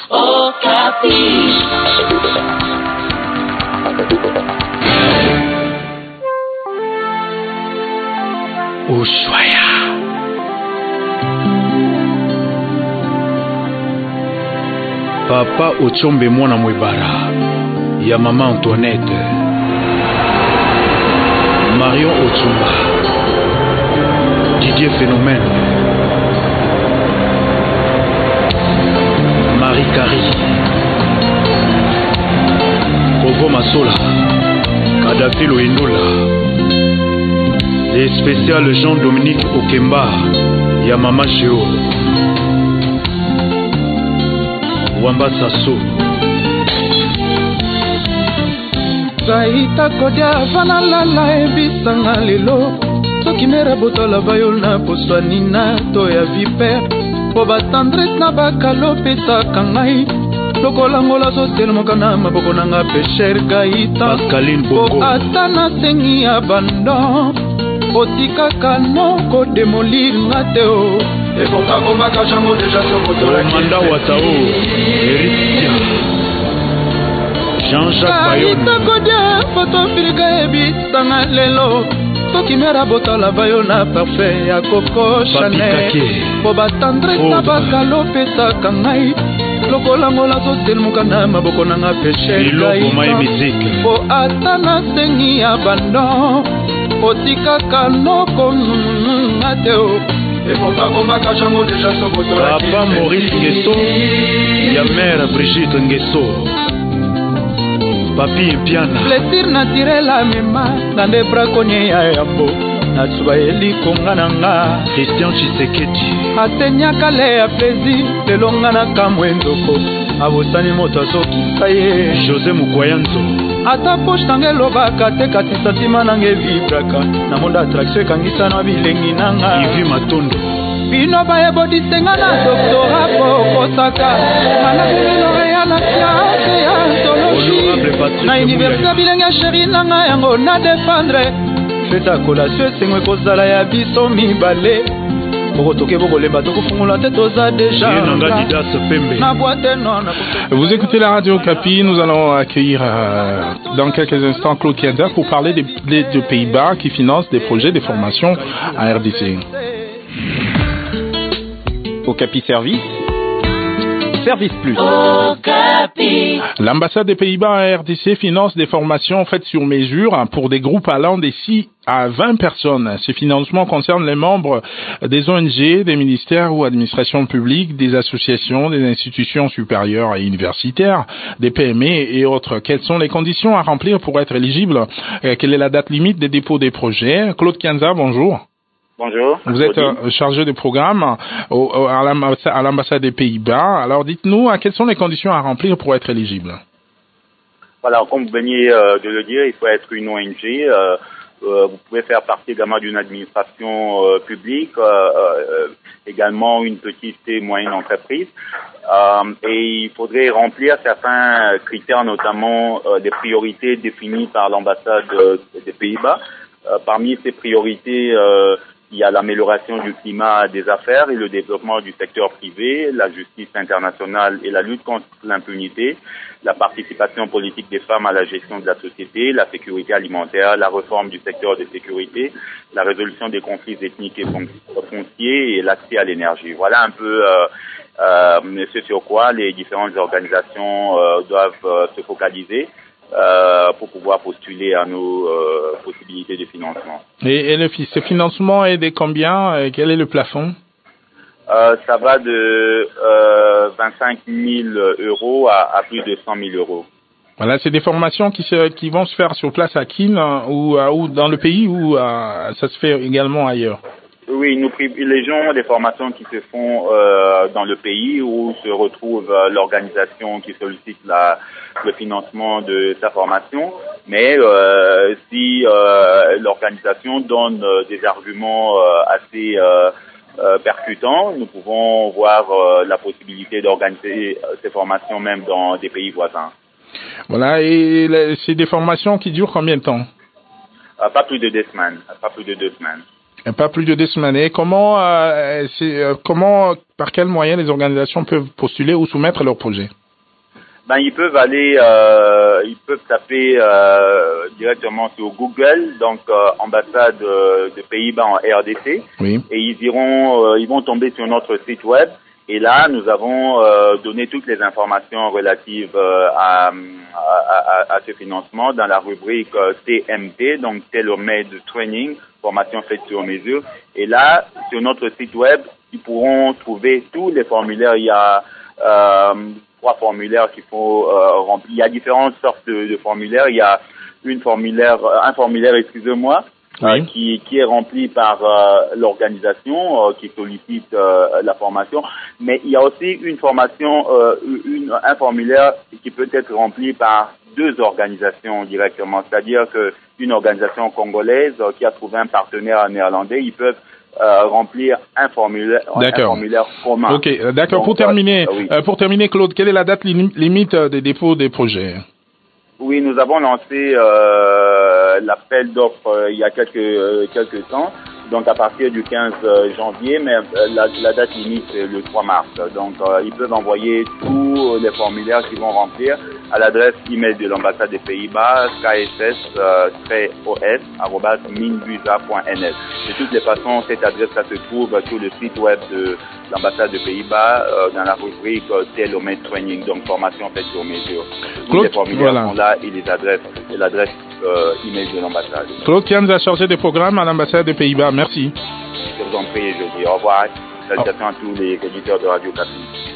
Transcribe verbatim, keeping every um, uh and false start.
Okapi. Ushuaïa. Papa Ochombe mwana mwebara ya mama Antoinette. Marion Otsumba. Didier Phénomène. Marie Carrie. Kogo Masola. Kadhafi Loindola. Les spéciales Jean-Dominique Okemba. Ya mama Géo. Wamba Sasso. Saita kodia vana lala ebisanga lelo. Soki mera botola bayo na poswani na to ya viper. Po batandres na bakalo pesa kangai. Lokola ngola so selmoka na maboko nanga pesher gaita. Pascaline Boko. Po atana sengi abandon. Otika kano ko demolir ngateo. Et pour pas combattre chango déjà sur motola. Manda Watao. Eric Jean-Jacques Bayonne. Saita kodia foto filga ebisanga lelo. Soki mera botala bayo na parfait ya Coco Chanel. Po batandres na bakalo pesa kangai. Lokola ngola so selmuka na maboko nanga peshe gaita. Po atana sengi abandon. Otika kanoko ngateo. Et pour pas combattre chango déjà sur motola. Papa Maurice Nguesso. Ya mère Brigitte Nguesso. Papi Piana. Plaisir naturel à mema. Nande braconnier ya yambo. Natsubaeli kongananga. Christian Tshisekedi. Atenya kale ya plaisir. Lelonga na kamwendoko. Abosani moto asoki saye. José Mukwayanzo. Ata poche tange lobaka te kati satima nange vibraka. Na monda attraction kangisa na bilengi nanga. Ivi Matondo. Bino baye bodi senga na doctorat po kosaka. Malabino ya na classe ya antologie. Na université bilenga chéri nanga yango na défendre. Feta collation sengwe kozala ya biso mibale. Vous écoutez la radio Okapi, nous allons accueillir euh, dans quelques instants Claude Kienza pour parler des, des, des Pays-Bas qui financent des projets de formation à R D C. Okapi Service. Service Plus. L'ambassade des Pays-Bas à R D C finance des formations faites sur mesure pour des groupes allant des six à vingt personnes. Ces financements concernent les membres des O N G, des ministères ou administrations publiques, des associations, des institutions supérieures et universitaires, des P M E et autres. Quelles sont les conditions à remplir pour être éligible? Quelle est la date limite des dépôts des projets? Claude Kienza, bonjour. Bonjour. Vous êtes euh, chargé de programme au, au, à l'ambassade des Pays-Bas. Alors dites-nous, quelles sont les conditions à remplir pour être éligible? Voilà, comme vous veniez euh, de le dire, il faut être une O N G. Euh, euh, vous pouvez faire partie également d'une administration euh, publique, euh, euh, également une petite et moyenne entreprise. Euh, et il faudrait remplir certains critères, notamment euh, des priorités définies par l'ambassade euh, des Pays-Bas. Euh, parmi ces priorités, euh, il y a l'amélioration du climat des affaires et le développement du secteur privé, la justice internationale et la lutte contre l'impunité, la participation politique des femmes à la gestion de la société, la sécurité alimentaire, la réforme du secteur de sécurité, la résolution des conflits ethniques et fonciers et l'accès à l'énergie. Voilà un peu euh, euh, ce sur quoi les différentes organisations euh, doivent euh, se focaliser. Euh, pour pouvoir postuler à nos euh, possibilités de financement. Et, et le, ce financement est de combien? Et quel est le plafond? euh, Ça va de euh, vingt-cinq mille euros à, à plus de cent mille euros. Voilà, c'est des formations qui, se, qui vont se faire sur place à Kin ou, ou dans le pays ou euh, ça se fait également ailleurs? Oui, nous privilégions des formations qui se font euh, dans le pays où se retrouve euh, l'organisation qui sollicite la, le financement de sa formation. Mais euh, si euh, l'organisation donne euh, des arguments euh, assez euh, euh, percutants, nous pouvons voir euh, la possibilité d'organiser euh, ces formations même dans des pays voisins. Voilà, et c'est des formations qui durent combien de temps? euh, Pas plus de deux semaines. Pas plus de deux semaines. Pas plus de deux semaines. Comment, euh, c'est, euh, comment, par quels moyens les organisations peuvent postuler ou soumettre leurs projets? Ben, ils peuvent aller, euh, ils peuvent taper euh, directement sur Google, donc euh, ambassade euh, de Pays-Bas en R D C, oui. Et ils iront, euh, ils vont tomber sur notre site web. Et là, nous avons euh, donné toutes les informations relatives euh, à, à, à, à ce financement dans la rubrique euh, T M T, donc Tailor-Made Training, formation faite sur mesure. Et là, sur notre site web, ils pourront trouver tous les formulaires. Il y a euh, trois formulaires qu'il faut euh, remplir. Il y a différentes sortes de, de formulaires. Il y a une formulaire, un formulaire, excusez-moi, oui. euh, qui, qui est rempli par euh, l'organisation euh, qui sollicite euh, la formation. Mais il y a aussi une formation, euh, une, un formulaire qui peut être rempli par deux organisations directement. C'est-à-dire que une organisation congolaise euh, qui a trouvé un partenaire néerlandais, ils peuvent Euh, remplir un formulaire, un formulaire commun. Ok, d'accord. Pour terminer, euh, oui. euh, pour terminer, Claude, quelle est la date lim- limite des dépôts des projets? Oui, nous avons lancé euh, l'appel d'offres euh, il y a quelques euh, quelques temps, donc à partir du quinze janvier, mais euh, la, la date limite c'est le trois mars. Donc euh, ils peuvent envoyer tous les formulaires qu'ils vont remplir à l'adresse email de l'ambassade des Pays-Bas, k s s o s arobase minbusa point n l. De toutes les façons, cette adresse ça se trouve sur le site web de l'ambassade des Pays-Bas euh, dans la rubrique euh, Tailor-Made Training, donc formation faite sur mesure. Tous les formulaires voilà. sont là et les adresses et l'adresse euh, email de l'ambassade. Claude Kianza a chargé des programmes à l'ambassade des Pays-Bas. Merci. Je vous en prie, je vous dis au revoir. Salutations oh. à tous les éditeurs de Radio Capi.